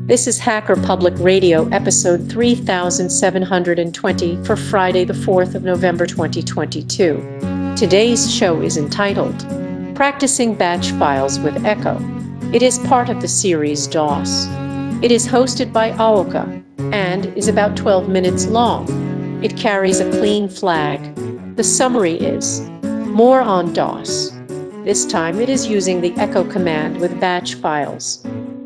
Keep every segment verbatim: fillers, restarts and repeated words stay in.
This is Hacker Public Radio episode three thousand seven hundred twenty for Friday the fourth of November twenty twenty-two. Today's show is entitled Practicing Batch Files with Echo. It is part of the series DOS. It is hosted by Aoka and is about twelve minutes long. It carries a clean flag. The summary is more on DOS. This time it is using the echo command with batch files.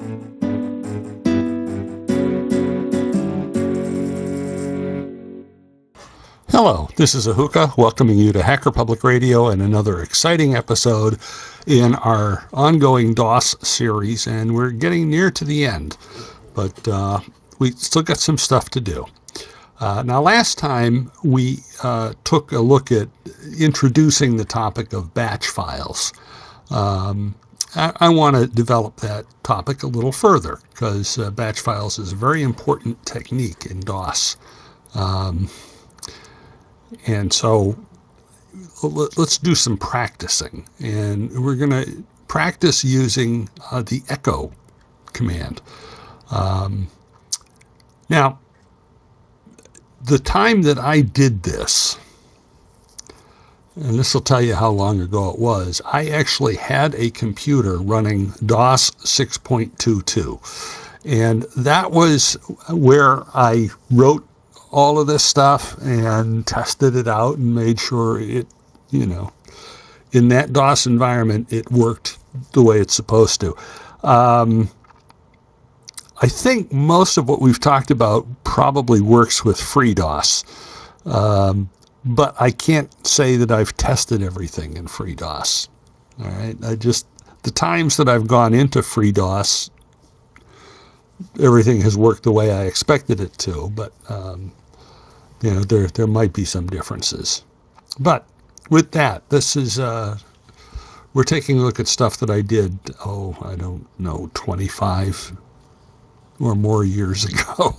Hello, this is Ahuka welcoming you to Hacker Public Radio and another exciting episode in our ongoing DOS series, and we're getting near to the end, but uh, we still got some stuff to do. Uh, now, last time we uh, took a look at introducing the topic of batch files. Um, I, I want to develop that topic a little further because uh, batch files is a very important technique in DOS. Um, And so let's do some practicing. And we're going to practice using uh, the echo command. Um, now, the time that I did this, and this will tell you how long ago it was, I actually had a computer running DOS six point two two. And that was where I wrote all of this stuff and tested it out and made sure it, you know, in that DOS environment, it worked the way it's supposed to. Um, I think most of what we've talked about probably works with FreeDOS, um, but I can't say that I've tested everything in FreeDOS. All right, I just, the times that I've gone into FreeDOS, everything has worked the way I expected it to, but um, you know, there there might be some differences. But with that, this is, uh, we're taking a look at stuff that I did, oh, I don't know, twenty-five or more years ago.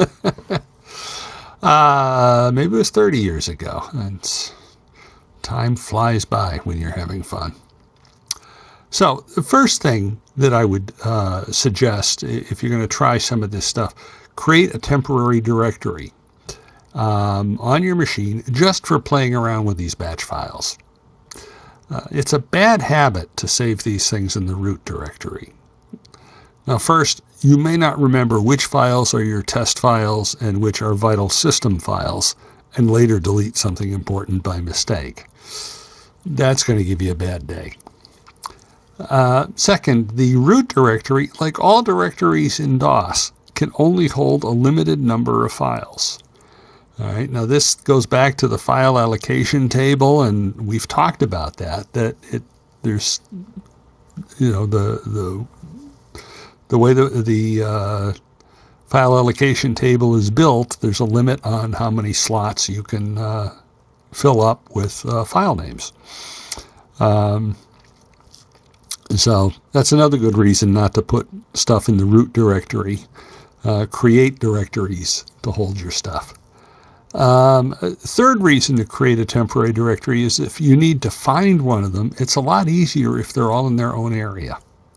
uh, maybe it was thirty years ago. And time flies by when you're having fun. So the first thing that I would uh, suggest, if you're going to try some of this stuff, create a temporary directory um, on your machine just for playing around with these batch files. Uh, it's a bad habit to save these things in the root directory. Now first, you may not remember which files are your test files and which are vital system files, and later delete something important by mistake. That's going to give you a bad day. Uh, second, the root directory, like all directories in DOS, can only hold a limited number of files. All right, now this goes back to the file allocation table, and we've talked about that, that it, there's, you know, the, the, the way the, the uh, file allocation table is built, there's a limit on how many slots you can uh, fill up with uh, file names. Um, So that's another good reason not to put stuff in the root directory. Uh, create directories to hold your stuff. Um, third reason to create a temporary directory is if you need to find one of them, it's a lot easier if they're all in their own area.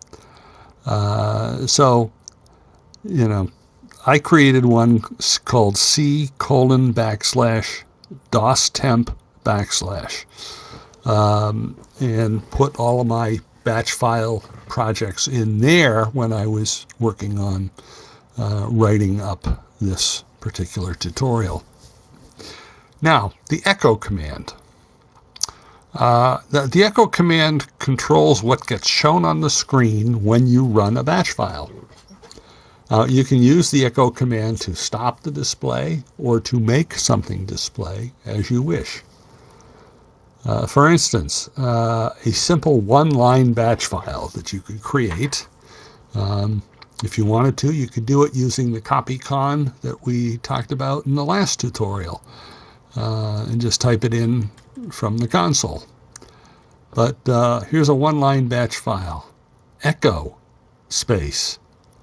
Uh, so, you know, I created one called C colon backslash DOS temp backslash um, and put all of my batch file projects in there when I was working on uh, writing up this particular tutorial. Now, the echo command. Uh, the, the echo command controls what gets shown on the screen when you run a batch file. Uh, you can use the echo command to stop the display or to make something display as you wish. Uh, for instance, uh, a simple one-line batch file that you could create. Um, if you wanted to, you could do it using the CopyCon that we talked about in the last tutorial, uh, and just type it in from the console. But uh, here's a one-line batch file. Echo space.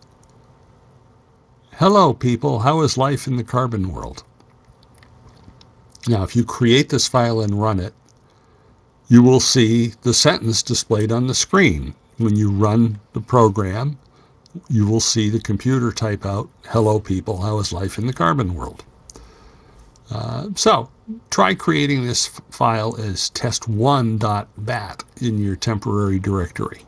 Hello, people. How is life in the carbon world? Now, if you create this file and run it, you will see the sentence displayed on the screen. When you run the program, you will see the computer type out, "Hello people, how is life in the carbon world?" Uh, so try creating this f- file as test one dot bat in your temporary directory.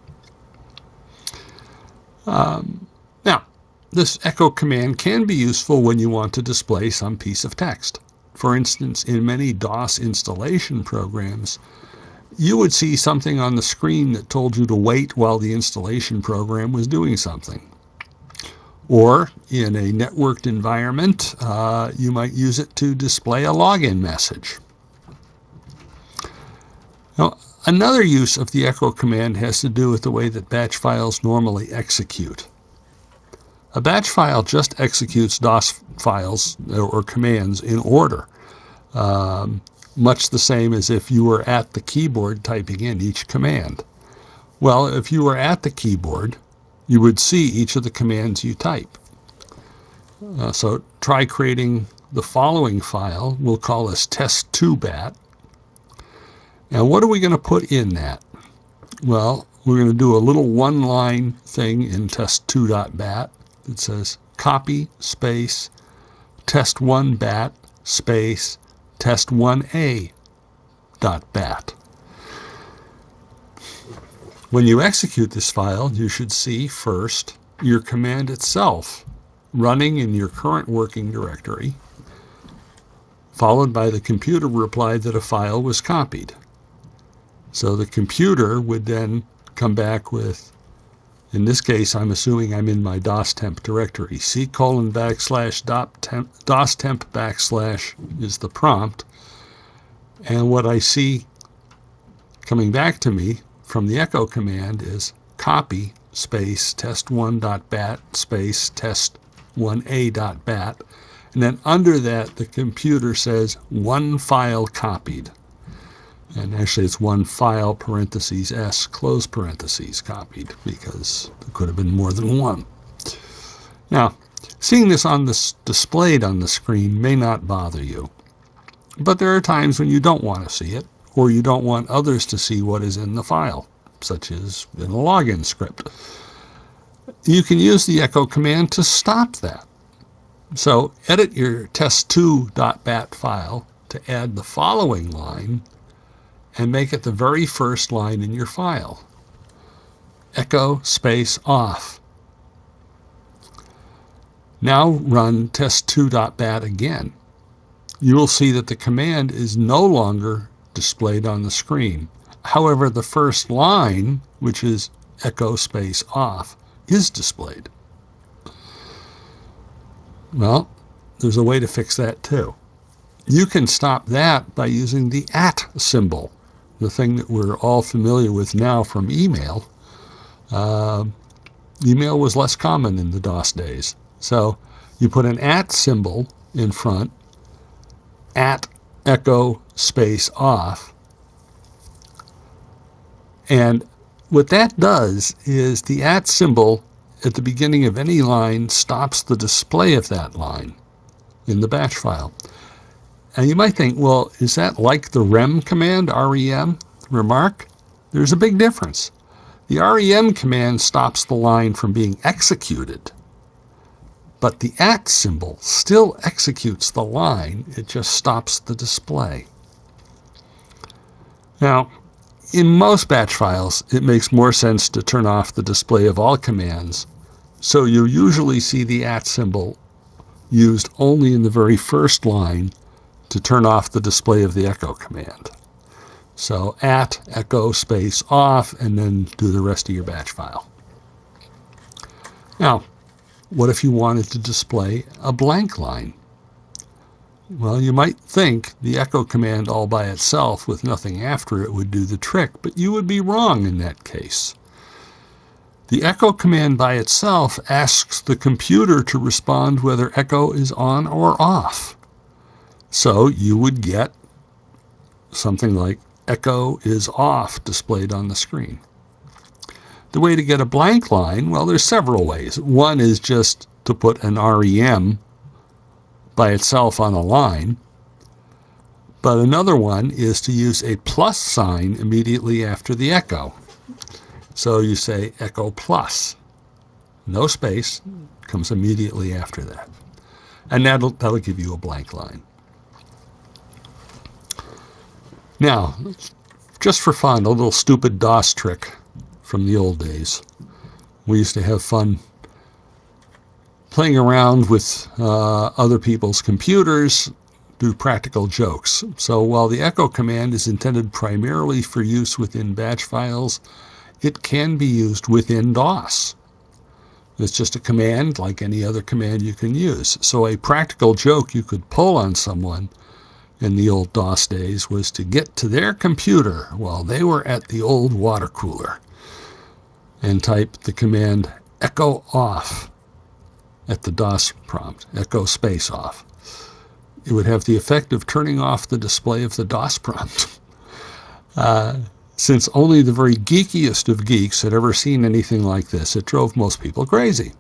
Um, now, this echo command can be useful when you want to display some piece of text. For instance, in many DOS installation programs, you would see something on the screen that told you to wait while the installation program was doing something. Or in a networked environment, uh, you might use it to display a login message. Now, another use of the echo command has to do with the way that batch files normally execute. A batch file just executes DOS files or commands in order, um, much the same as if you were at the keyboard typing in each command. Well, if you were at the keyboard, you would see each of the commands you type. Uh, so try creating the following file. We'll call this test two bat. And what are we going to put in that? Well, we're going to do a little one-line thing in test two dot bat that says copy space test one bat space test one a dot bat. When you execute this file, you should see first your command itself running in your current working directory, followed by the computer reply that a file was copied. So the computer would then come back with, in this case, I'm assuming I'm in my DOS temp directory. C colon backslash DOS temp backslash is the prompt. And what I see coming back to me from the echo command is copy space test one dot bat space test one a dot bat. And then under that, the computer says one file copied. And actually it's one file parentheses S close parentheses copied, because there could have been more than one. Now, seeing this on this displayed on the screen may not bother you, but there are times when you don't want to see it, or you don't want others to see what is in the file, such as in a login script. You can use the echo command to stop that. So edit your test two dot bat file to add the following line and make it the very first line in your file. Echo space off. Now run test two dot bat again. You will see that the command is no longer displayed on the screen. However, the first line, which is echo space off, is displayed. Well, there's a way to fix that too. You can stop that by using the at symbol, the thing that we're all familiar with now from email. Uh, email was less common in the DOS days. So you put an at symbol in front, at echo space off. And what that does is the at symbol at the beginning of any line stops the display of that line in the batch file. And you might think, well, is that like the rem command, R E M? Remark, there's a big difference. The R E M command stops the line from being executed, but the at symbol still executes the line. It just stops the display. Now, in most batch files, it makes more sense to turn off the display of all commands, so you usually see the at symbol used only in the very first line to turn off the display of the echo command. So at echo space off, and then do the rest of your batch file. Now, what if you wanted to display a blank line? Well, you might think the echo command all by itself with nothing after it would do the trick, but you would be wrong in that case. The echo command by itself asks the computer to respond whether echo is on or off. So you would get something like echo is off displayed on the screen. The way to get a blank line, well, there's several ways. One is just to put an R E M by itself on a line, but another one is to use a plus sign immediately after the echo. So you say echo plus. no space, comes immediately after that. And that'll, that'll give you a blank line. Now, just for fun, a little stupid DOS trick from the old days. We used to have fun playing around with uh, other people's computers, do practical jokes. So while the echo command is intended primarily for use within batch files, it can be used within DOS. It's just a command like any other command you can use. So a practical joke you could pull on someone in the old DOS days was to get to their computer while they were at the old water cooler and type the command echo off at the DOS prompt, echo space off. It would have the effect of turning off the display of the DOS prompt. Uh, since only the very geekiest of geeks had ever seen anything like this, it drove most people crazy.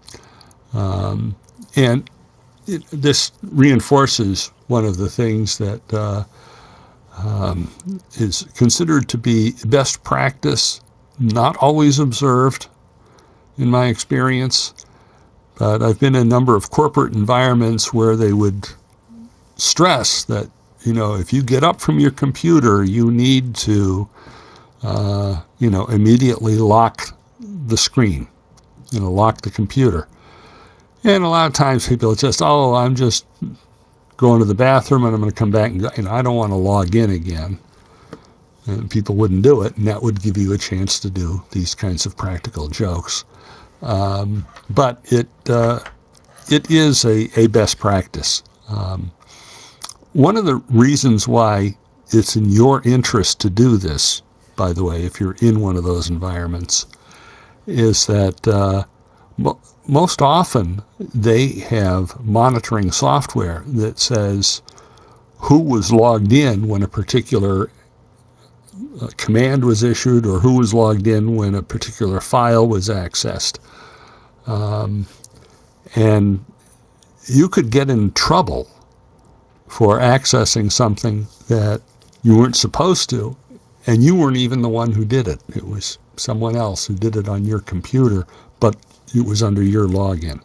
Um, and it, this reinforces one of the things that uh, um, is considered to be best practice, not always observed in my experience, but I've been in a number of corporate environments where they would stress that, you know, if you get up from your computer, you need to, uh, you know, immediately lock the screen, you know, lock the computer. And a lot of times people just, oh, I'm just going to the bathroom and I'm going to come back and go, and I don't want to log in again. And people wouldn't do it, and that would give you a chance to do these kinds of practical jokes. Um, but it uh, it is a, a best practice. Um, one of the reasons why it's in your interest to do this, by the way, if you're in one of those environments, is that uh, mo- most often they have monitoring software that says who was logged in when a particular uh, command was issued, or who was logged in when a particular file was accessed. Um, and you could get in trouble for accessing something that you weren't supposed to, and you weren't even the one who did it. It was someone else who did it on your computer, but it was under your login.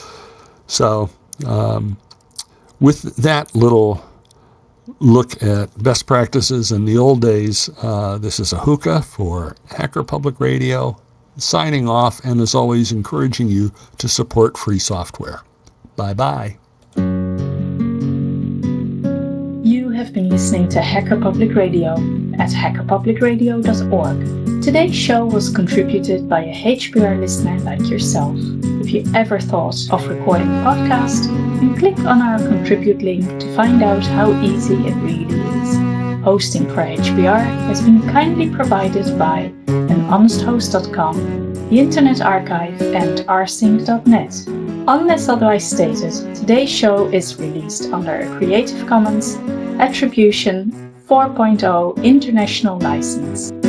So um, with that little look at best practices in the old days, uh, this is Ahuka for Hacker Public Radio, signing off, and as always, encouraging you to support free software. Bye-bye. You have been listening to Hacker Public Radio at hacker public radio dot org. Today's show was contributed by a H P R listener like yourself. If you ever thought of recording a podcast, then click on our contribute link to find out how easy it really is. Hosting for H P R has been kindly provided by an honest host dot com, the Internet Archive, and rsync dot net. Unless otherwise stated, today's show is released under a Creative Commons Attribution four point oh International License.